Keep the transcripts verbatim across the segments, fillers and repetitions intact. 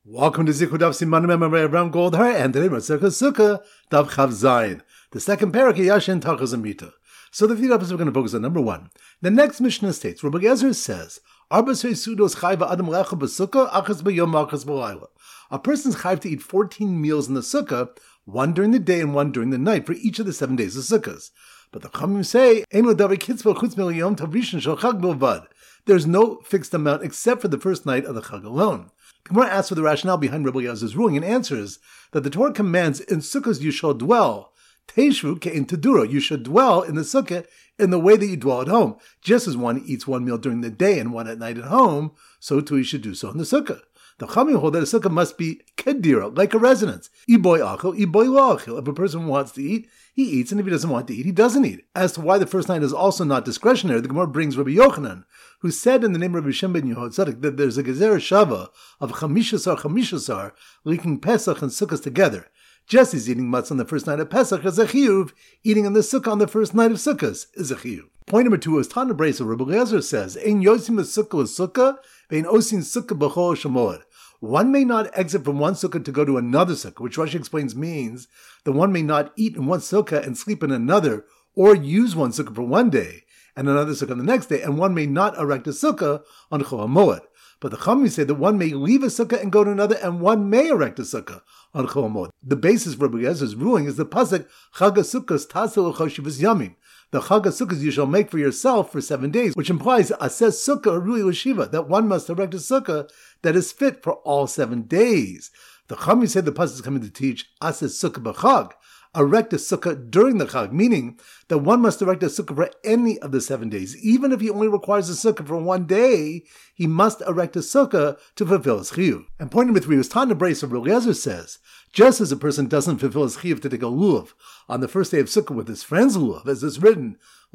Welcome to Zichud Daf Siman Mem Abraham Goldhar, and today we're Circus Sukkah Daf Chav Zayin, the second parak of Yashin Tachas Amita. So the three episodes we're going to focus on number one. The next Mishnah states, Rabbi Gezer says, Arba Sudos Chayva Adam Lecha B'Sukkah Achas B'Yom Achas B'Layla. A person's chayv to eat fourteen meals in the Sukkah, one during the day and one during the night, for each of the seven days of Sukkahs. But the Chachamim say, Ein L'Davar Kitzvah Chutz Mi'Yom Tov Rishon Shel Chag Bilvad. There's no fixed amount except for the first night of the Chag alone. The Gemara asks for the rationale behind Rabbi Eliezer ruling and answers that the Torah commands in Sukkahs you shall dwell. Teishvu ke'in teduro. You should dwell in the Sukkah in the way that you dwell at home. Just as one eats one meal during the day and one at night at home, so too you should do so in the Sukkah. The Chachamim hold that a Sukkah must be kedira, like a residence. Iboy achil, iboy lo achil. If a person wants to eat, he eats, and if he doesn't want to eat, he doesn't eat. As to why the first night is also not discretionary, the Gemara brings Rabbi Yochanan, who said in the name of Rabbi Shem ben Yehotzaddik that there's a gezer shava of chamishasar chamishasar linking Pesach and Sukkot together. Just as eating matzah on the first night of Pesach is a chiyuv, eating in the Sukkah on the first night of Sukkot is a chiyuv. Point number two is Tana Bresa. Rabbi Eliezer says, Ein yosim sukkah sukkah, vein osin sukkah b'chol shemod. One may not exit from one sukkah to go to another sukkah, which Rashi explains means that one may not eat in one sukkah and sleep in another, or use one sukkah for one day and another sukkah the next day, and one may not erect a sukkah on Chol HaMoed. But the Chachamim say that one may leave a sukkah and go to another, and one may erect a sukkah on Chol HaMoed. The basis for Rabbi Eliezer ruling is the pasuk Chag HaSukkos Taseh L'Choshivas Yamim. The Chag HaSukkos you shall make for yourself for seven days, which implies Aseh Sukkah Rui L'Shiva, that one must erect a sukkah that is fit for all seven days. The Chachamim said the pasuk is coming to teach Aseh Sukkah B'Chag, erect a sukkah during the Chag, meaning that one must erect a sukkah for any of the seven days. Even if he only requires a sukkah for one day, he must erect a sukkah to fulfill his chiyuv. And point number three was Tana Bresa. Rabbi Eliezer says, just as a person doesn't fulfill his chiyuv to take a lulav on the first day of sukkah with his friend's lulav, as is written,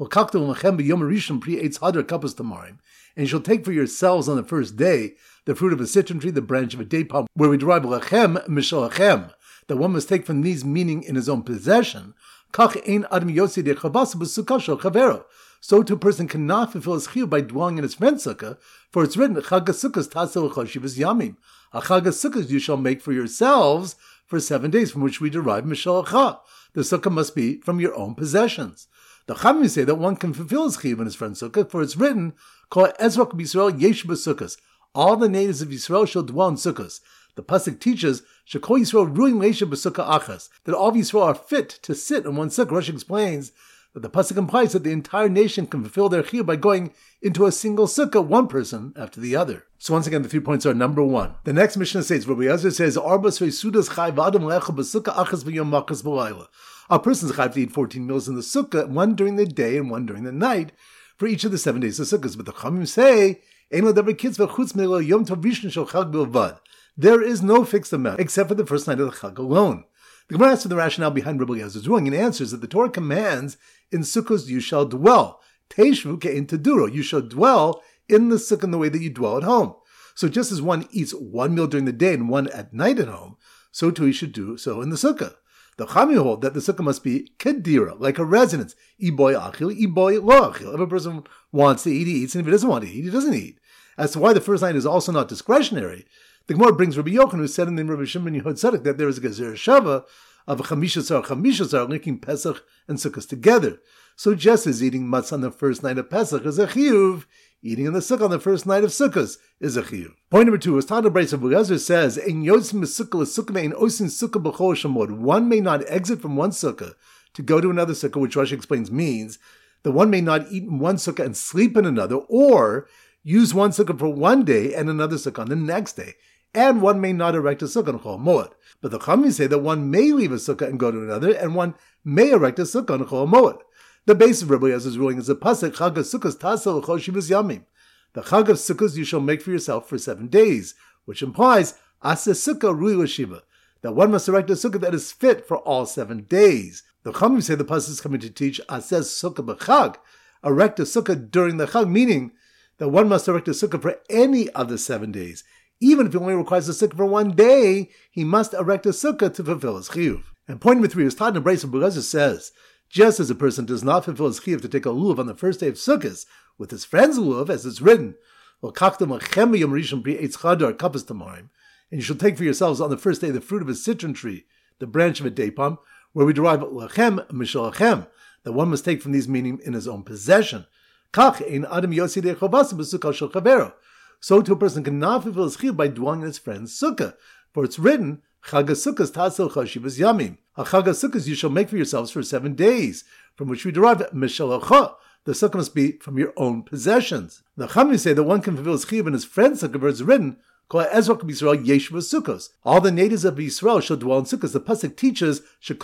and you shall take for yourselves on the first day the fruit of a citron tree, the branch of a date palm, where we derive lechem mishal lechem, that one must take from these meaning in his own possession. So too a person cannot fulfill his chiyuv by dwelling in his friend's sukkah, for it's written, Chag HaSukkos Taseh L'Choshivas Yamim. A Chag HaSukkos you shall make for yourselves for seven days, from which we derive mishal lecha. The sukkah must be from your own possessions. The Chachamim say that one can fulfill his chiyuv in his friend's sukkah, for it's written, Kol Ezrak B'Yisrael Yesh B'Sukkos. All the natives of Yisrael shall dwell in sukkahs. The pasuk teaches Shekol Yisrael Ruim Leisha B'Sukkah Achas, that all of Yisrael are fit to sit in one sukkah. Rashi explains that the pasuk implies that the entire nation can fulfill their chiyuv by going into a single sukkah, one person after the other. So once again, the three points are number one. The next Mishnah states, Rabbi Eliezer says, Arba Sudas Chayv Adam Lecha B'Sukkah Achas B'Yom Achas B'Layla. A person's chayv to eat fourteen meals in the sukkah, one during the day and one during the night, for each of the seven days of sukkahs. But the Chachamim say, Ein L'Davar Kitzvah Chutz Mi'Yom Tov Rishon Shel Chag Bilvad. There is no fixed amount, except for the first night of the Chag alone. The Gemara asks for the rationale behind Rabbi Eliezer's ruling and answers that the Torah commands, in Sukkos you shall dwell. Teishvu ke'in teduro. You shall dwell in the sukkah in the way that you dwell at home. So just as one eats one meal during the day and one at night at home, so too he should do so in the sukkah. The Chachamim hold that the sukkah must be kedira, like a residence. Iboy achil, iboy lo achil. If a person wants to eat, he eats, and if he doesn't want to eat, he doesn't eat. As to why the first night is also not discretionary, the Gemara brings Rabbi Yochanan, who said in the name of Rabbi Shem ben Yehotzaddik that there is a gezer shava of chamishasar chamishasar linking Pesach and Sukkot together. So just as eating matzah on the first night of Pesach is a chiyuv, eating in the sukkah on the first night of Sukkot is a chiyuv. Point number two is Tana Bresa. Rabbi Eliezer says, "Ein yotzim sukkah l'sukkah ein osin sukkah b'chol shemod." One may not exit from one sukkah to go to another sukkah, which Rashi explains means that one may not eat in one sukkah and sleep in another, or use one sukkah for one day and another sukkah on the next day. And one may not erect a sukkah on Chol HaMoed. But the Chachamim say that one may leave a sukkah and go to another, and one may erect a sukkah on Chol HaMoed. The base of Rabbi Eliezer's ruling is the pasuk Chag HaSukkos Taseh L'Choshivas Yamim. The Chag of Sukkos you shall make for yourself for seven days, which implies Aseh Sukkah Rui L'Shiva, that one must erect a sukkah that is fit for all seven days. The Chachamim say the pasuk is coming to teach Aseh Sukkah B'Chag, erect a sukkah during the Chag, meaning that one must erect a sukkah for any of the seven days. Even if he only requires a sukkah for one day, he must erect a sukkah to fulfill his chiyuv. And point number three is Tana Bresa. Rabbi Eliezer says, just as a person does not fulfill his chiyuv to take a lulav on the first day of Sukkot with his friend's lulav, as it's written, and and you shall take for yourselves on the first day the fruit of a citron tree, the branch of a date palm, where we derive lachem mishal lachem, that one must take from these meaning in his own possession. Kach ein adam yosi de chavasa b'sukkah shel chavero. So too a person cannot fulfill his chiyuv by dwelling in his friend's sukkah, for it's written, Chag HaSukkos tasel chashivas yamim. A Chag HaSukkos you shall make for yourselves for seven days, from which we derive mishal lachem. The sukkah must be from your own possessions. The Chachamim say that one can fulfill his chiyuv in his friend's sukkah, where it's written, all the natives of Yisrael shall dwell in sukkahs. The pasuk teaches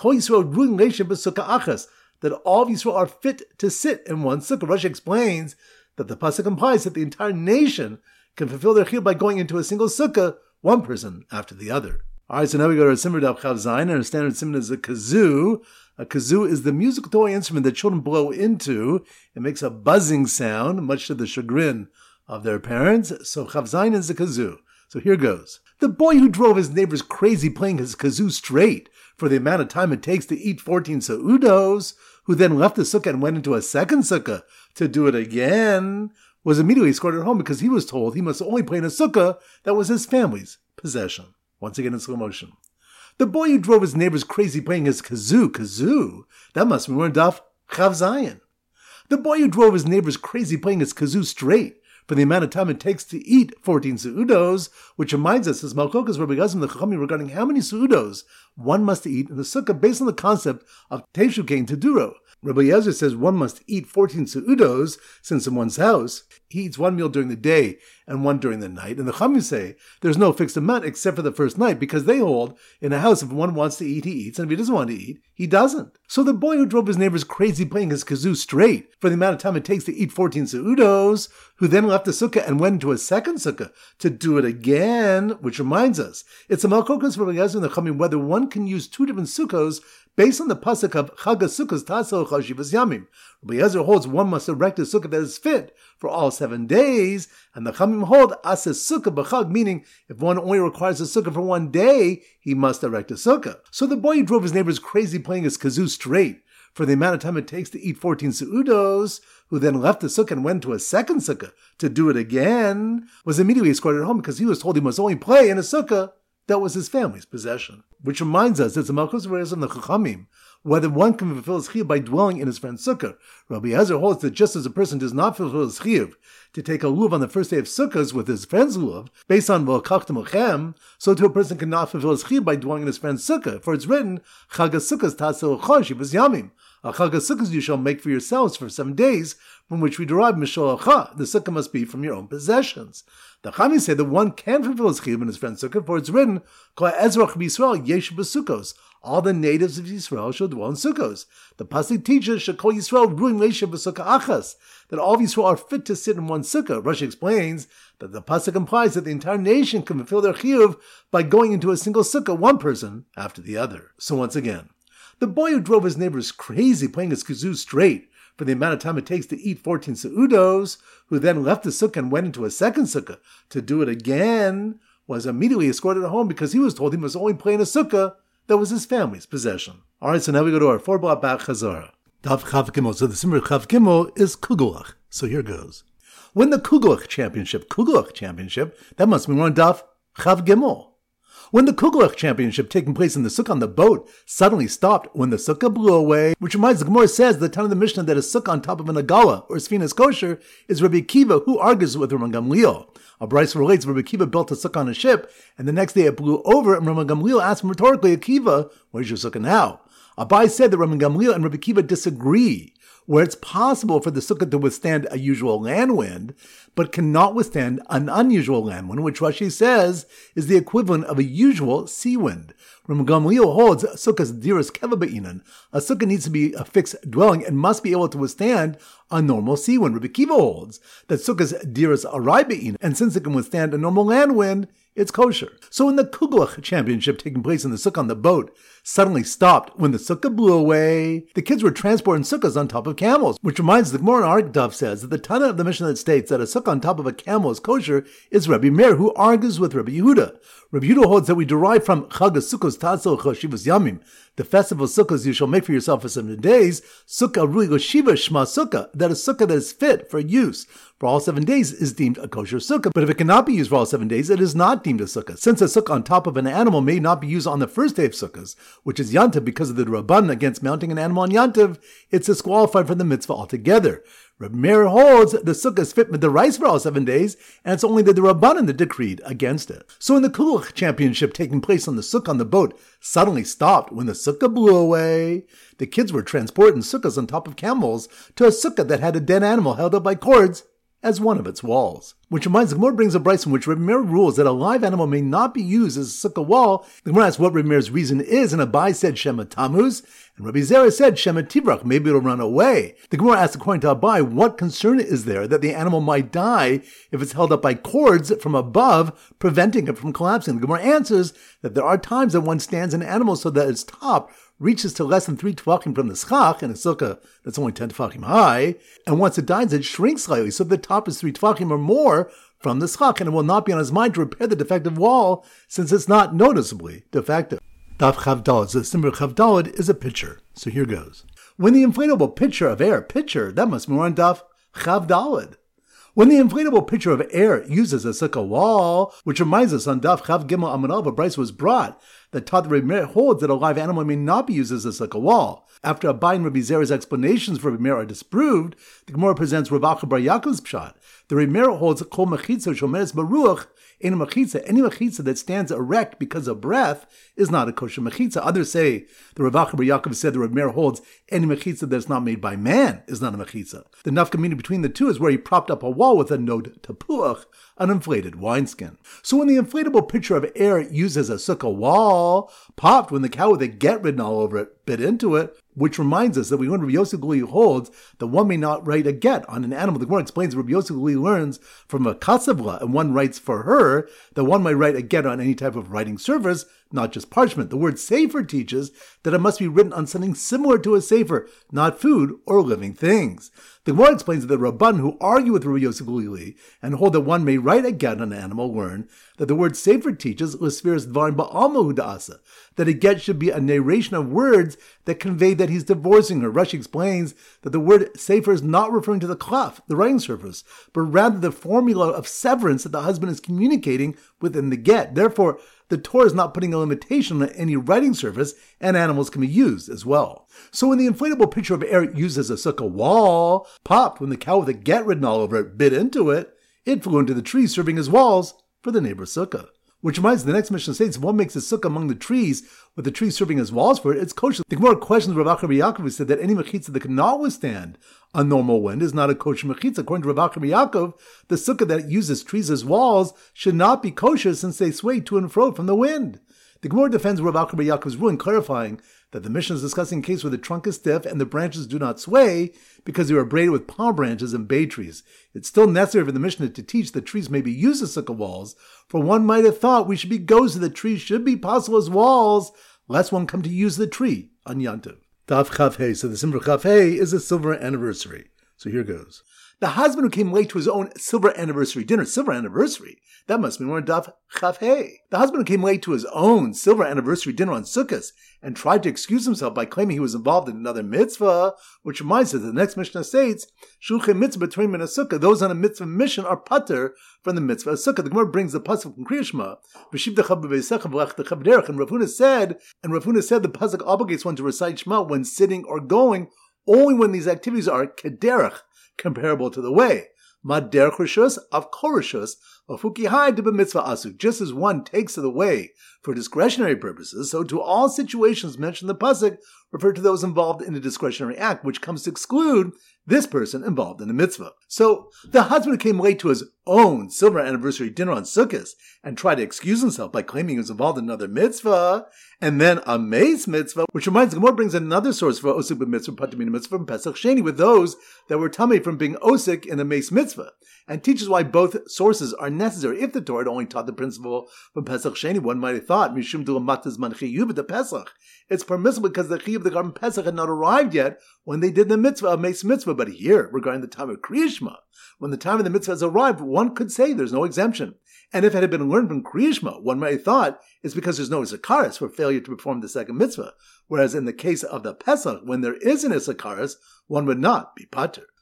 that all of Yisrael are fit to sit in one sukkah. Rashi explains that the pasuk implies that the entire nation can fulfill their chiyuv by going into a single sukkah, one person after the other. All right, so now we go to our Simmer Daf Chav Zayin, and our standard simmer is a kazoo. A kazoo is the musical toy instrument that children blow into. It makes a buzzing sound, much to the chagrin of their parents. So Chav Zayin is a kazoo. So here goes. The boy who drove his neighbors crazy playing his kazoo straight for the amount of time it takes to eat fourteen seudos, who then left the sukkah and went into a second sukkah to do it again, was immediately escorted home because he was told he must only play in a sukkah that was his family's possession. Once again in slow motion. The boy who drove his neighbors crazy playing his kazoo, kazoo, that must be more Daf Chav Zayin. The boy who drove his neighbors crazy playing his kazoo straight for the amount of time it takes to eat fourteen seudos, which reminds us, as Malchokas Rabbi Gazim the Chachamim, regarding how many seudos one must eat in the sukkah based on the concept of Teshu Kein Teduro. Rabbi Yezer says one must eat fourteen seudos, since in one's house he eats one meal during the day and one during the night. And the Chachamim say there's no fixed amount except for the first night, because they hold in a house if one wants to eat, he eats, and if he doesn't want to eat, he doesn't. So the boy who drove his neighbors crazy playing his kazoo straight for the amount of time it takes to eat fourteen seudos, who then left the sukkah and went into a second sukkah to do it again, which reminds us, it's a malchokas for Rabbi Yezer and the Chachamim whether one can use two different sukkahs based on the pasuk of Chag HaSukkos tasel chashivas yamim. Rabbi Yezer holds one must erect a sukkah that is fit for all seven days, and the Chachamim hold ases sukkah b'chag, meaning if one only requires a sukkah for one day, he must erect a sukkah. So the boy who drove his neighbors crazy playing his kazoo straight for the amount of time it takes to eat fourteen seudos, who then left the sukkah and went to a second sukkah to do it again, was immediately escorted home because he was told he must only play in a sukkah that was his family's possession. Which reminds us, it's a Malchus Reis and the Chachamim, whether one can fulfill his chiyuv by dwelling in his friend's sukkah. Rabbi Yezer holds that just as a person does not fulfill his chiyuv to take a lulav on the first day of sukkahs with his friend's lulav, based on v'lakachtem lechem, so too a person cannot fulfill his chiyuv by dwelling in his friend's sukkah. For it's written, Chag HaSukkos tasel chashivas yamim. A Chag HaSukkos you shall make for yourselves for seven days, from which we derive mishal acha. The sukkah must be from your own possessions. The Chachamim say that one can fulfill his chiyuv in his friend's sukkah, for it's written, Kol ezrach b'Yisrael yesh b'sukkos. All the natives of Yisrael shall dwell in sukkos. The pasuk teaches Shekol Yisrael ruin leisha b'sukkah achas, that all of Yisrael are fit to sit in one sukkah. Rashi explains that the pasuk implies that the entire nation can fulfill their chiyuv by going into a single sukkah, one person after the other. So once again, the boy who drove his neighbors crazy playing his kazoo straight for the amount of time it takes to eat fourteen seudos, who then left the sukkah and went into a second sukkah to do it again, was immediately escorted home because he was told he must only play in a sukkah that was his family's possession. All right, so now we go to our four block back chazara. Daf Chav Gimel. So the Simmer Chav Gimel is Kugelach. So here goes. When the Kugelach Championship, Kugelach Championship, that must be one Daf Chav Gimel. When the Kugelach Championship taking place in the sukkah on the boat suddenly stopped when the sukkah blew away, which reminds the Gemara says the time of the Mishnah that a sukkah on top of an agala or sfinas kosher is Rabbi Akiva, who argues with Rabbi Gamliel. A Bryce relates Rabbi Akiva built a sukkah on a ship, and the next day it blew over, and Rabbi Gamliel asked him rhetorically, Akiva, where's your sukkah now? Abai said that Rabbi Gamliel and Rabbi Akiva disagree, where it's possible for the sukkah to withstand a usual land wind, but cannot withstand an unusual land wind, which Rashi says is the equivalent of a usual sea wind. Rabbi Gamliel holds sukkah's diras keva be'inan. A sukkah needs to be a fixed dwelling and must be able to withstand a normal sea wind. Rabbi Akiva holds that sukkah's diras arai be'inan, and since it can withstand a normal land wind, it's kosher. So when the Kugelach Championship taking place in the sukkah on the boat suddenly stopped when the sukkah blew away, the kids were transporting sukkahs on top of camels, which reminds the Gemara in Argdaf says that the Tana of the Mishnah that states that a sukkah on top of a camel is kosher is Rabbi Meir, who argues with Rabbi Yehuda. Rabbi Yehuda holds that we derive from Chag HaSukkos tasel chashivas yamim, the festival of sukkahs you shall make for yourself for seven days, sukkah rui goshiva shma sukkah, that a sukkah that is fit for use for all seven days is deemed a kosher sukkah. But if it cannot be used for all seven days, it is not not deemed a sukkah. Since a sukkah on top of an animal may not be used on the first day of sukkahs, which is Yantiv because of the Rabban against mounting an animal on Yantiv, it's disqualified from the mitzvah altogether. Reb Meir holds the sukkah is fit with the rice for all seven days, and it's only the Rabbanan that decreed against it. So when the Kulach championship taking place on the sukkah on the boat suddenly stopped when the sukkah blew away, the kids were transporting sukkahs on top of camels to a sukkah that had a dead animal held up by cords as one of its walls. Which reminds, the Gemara brings a brayso in which Reb Meir rules that a live animal may not be used as a sukkah wall. The Gemara asks what Reb Meir's reason is, and Abai said Shema Tammuz, and Rabbi Zera said Shema Tivrach, maybe it'll run away. The Gemara asks, according to Abai, what concern is there that the animal might die if it's held up by cords from above, preventing it from collapsing? The Gemara answers that there are times that one stands an animal so that its top reaches to less than three tefachim from the schach, in a sukkah that's only ten tefachim high, and once it dies, it shrinks slightly, so the top is three tefachim or more from the schach, and it will not be on his mind to repair the defective wall, since it's not noticeably defective. Daf Chavdalad, so the Simmer Chavdalad is a pitcher. So here goes. When the inflatable pitcher of air, pitcher, that must be more on Daf Chavdalad. When the inflatable pitcher of air uses a sukkah wall, which reminds us on Daf Chav Gimel Amud Aleph, a brayso was brought that taught that Reb Meir holds that a live animal may not be used as a sukkah wall. After Abai and Rabbi Zera's explanations for Reb Meir are disproved, the Gemara presents Rav Acha bar Yaakov's pshat. The Reb Meir holds kol mechitza shomeres baruch ein mechitza. Any mechitza that stands erect because of breath is not a kosher mechitza. Others say the Rav Acha bar Yaakov said the Reb Meir holds any mechitza that's not made by man is not a mechitza. The nafka mina between the two is where he propped up a wall with a nod tapuach, an inflated wineskin. So when the inflatable pitcher of air uses a sukkah wall, popped when the cow with a get written all over it bit into it, which reminds us that we learn Rabbi Yosef Guli holds that one may not write a get on an animal. The Gemara explains that Rabbi Yosef Guli learns from a katsavla, and one writes for her, that one might write a get on any type of writing surface, not just parchment. The word sefer teaches that it must be written on something similar to a sefer, not food or living things. The Gemara explains that the Rabban who argue with Rabbi Yosef Guli and hold that one may write a get on an animal learn that the word sefer teaches l'sfiras dvarim ba'alma da'asa, that a get should be a narration of words that convey that he's divorcing her. Rashi explains that the word sefer is not referring to the cloth, the writing surface, but rather the formula of severance that the husband is communicating within the get. Therefore, the Torah is not putting a limitation on any writing surface, and animals can be used as well. So when the inflatable pitcher of air uses a sukkah wall, popped when the cow with a get written all over it bit into it, it flew into the tree serving as walls for the neighbor's sukkah. Which reminds the next Mishnah states, if one makes a sukkah among the trees, with the trees serving as walls for it, it's kosher. The Gemara questions Rav Acha bar Yaakov, who said that any mechitza that cannot withstand a normal wind is not a kosher mechitza. According to Rav Acha bar Yaakov, the sukkah that uses trees as walls should not be kosher since they sway to and fro from the wind. The Gemara defends Rav Acha bar Yaakov's ruling, clarifying that the Mishnah is discussing a case where the trunk is stiff and the branches do not sway because they are braided with palm branches and bay trees. It's still necessary for the Mishnah to teach that trees may be used as sukkah walls, for one might have thought we should be goes that trees should be possible as walls, lest one come to use the tree on Yantiv. Daf Chaf Hei. So the Simra Chaf Hei is a silver anniversary. So here goes. The husband who came late to his own silver anniversary dinner, silver anniversary, that must be more Daf Chaf Hei. The husband who came late to his own silver anniversary dinner on Sukkot and tried to excuse himself by claiming he was involved in another mitzvah, which reminds us that the next Mishnah states, Shulchan mitzvah between min sukkah, those on a mitzvah mission are pater from the mitzvah of sukkah. The Gemara brings the pasuk from Kriya Shema, and Rav Huna said, and Rav Huna said the pasuk obligates one to recite Shema when sitting or going, only when these activities are kederach, comparable to the way. Mad derech rishus av kol rishus afuki hai de b'mitzvah asuk. Just as one takes to the way for discretionary purposes, so to all situations mentioned in the pasuk refer to those involved in a discretionary act, which comes to exclude this person involved in a mitzvah. So the husband who came late to his own silver anniversary dinner on Sukkot and tried to excuse himself by claiming he was involved in another mitzvah, and then a mace mitzvah, which reminds the Gemara brings another source for osik b'mitzvah patamina mitzvah from Pesach Sheni with those that were tamei from being osik in a mace mitzvah, and teaches why both sources are necessary. If the Torah had only taught the principle from Pesach Sheni, one might have thought mishum d'lamatas man chiyuv the Pesach. It's permissible because the chiyuv of the Garden Pesach had not arrived yet when they did the mitzvah of mace mitzvah. But here, regarding the time of Kriya Shema, when the time of the mitzvah has arrived, one could say there's no exemption. And if it had been learned from Kriya Shema, one might have thought it's because there's no Isakaris for failure to perform the second mitzvah. Whereas in the case of the Pesach, when there is an Isakaris, one would not be pater.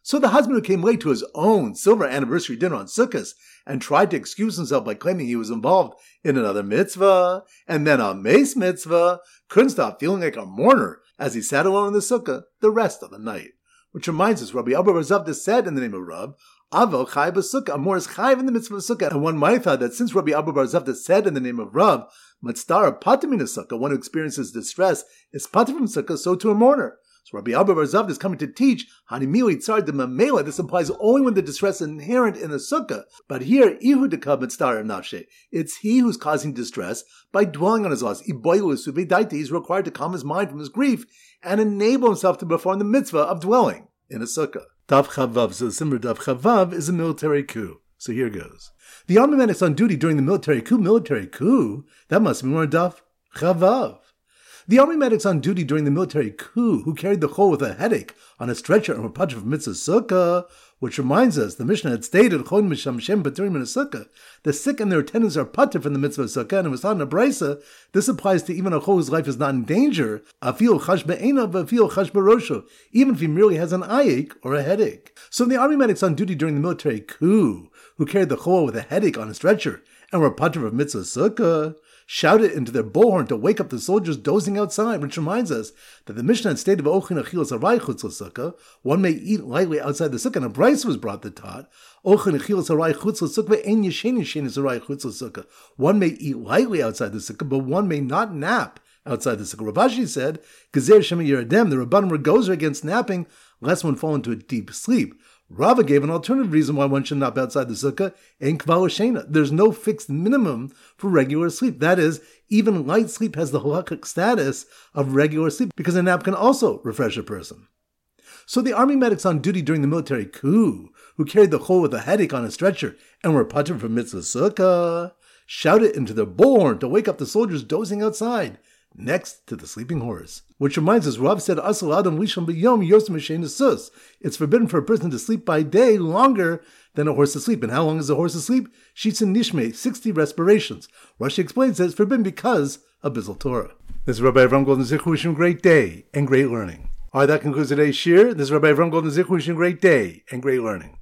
So the husband who came late to his own silver anniversary dinner on Sukkot and tried to excuse himself by claiming he was involved in another mitzvah, and then a mace mitzvah, couldn't stop feeling like a mourner as he sat alone in the sukkah the rest of the night. Which reminds us, Rabbi Abba bar Zavda said in the name of Rav, Avel chai b'sukkah, a more is chayv in the mitzvah of sukkah. And one might have thought that since Rabbi Abba bar Zavda said in the name of Rav, Matztara patim in a sukkah, one who experiences distress, is patim from sukkah, so to a mourner. So Rabbi Abba bar Zavda is coming to teach Hanimili Tzar de Mamela. This implies only when the distress is inherent in a sukkah. But here, Ihu dekab Matztara nafshe. It's he who's causing distress by dwelling on his loss. Iboilu suvedaita. He's required to calm his mind from his grief and enable himself to perform the mitzvah of dwelling in a sukkah. Dav Chavav. So the Simmer Dav Chavav is a military coup. So here goes. The army medics on duty during the military coup. Military coup? That must be more Dav Chavav. The army medics on duty during the military coup who carried the chol with a headache on a stretcher and were patched from mitzvah sukkah, which reminds us, the Mishnah had stated, chol misham shem paturim in a sukkah. The sick and their attendants are patched from the mitzvah sukkah, and it was not in a brisa. This applies to even a chol whose life is not in danger, afil chash be'enav, afil chash barosho, even if he merely has an eye ache or a headache. So the army medics on duty during the military coup who carried the chol with a headache on a stretcher and were patched from mitzvah sukkah shouted into their bullhorn to wake up the soldiers dozing outside, which reminds us that the Mishnah had stated, "Ochin achilas harai chutz l'sukkah," one may eat lightly outside the sukkah, and a brisa was brought that taught, "Ochin achilas harai chutz l'sukkah ein yeshen yeshen harai chutz l'sukkah." One may eat lightly outside the sukkah, but one may not nap outside the sukkah. Rav Ashi said, "Gezer shema yeradem." The Rabbanim were gozer against napping, lest one fall into a deep sleep. Rava gave an alternative reason why one should nap outside the sukkah, en kval shena. There's no fixed minimum for regular sleep. That is, even light sleep has the halakhic status of regular sleep because a nap can also refresh a person. So the army medics on duty during the military coup, who carried the chol with a headache on a stretcher and were patrim from mitzvah sukkah, shouted into their bullhorn to wake up the soldiers dozing outside, next to the sleeping horse. Which reminds us, Rav said, Asal Adam Lishon B'Yom Yosem Mishen Sus. It's forbidden for a person to sleep by day longer than a horse asleep. And how long is a horse asleep? Shitzin Nishme, sixty respirations. Rashi explains that it's forbidden because of Bizzle Torah. This is Rabbi Avram Golden Zichu wishing great day and great learning. All right, that concludes today's shir. This is Rabbi Avram Golden Zichu wishing great day and great learning.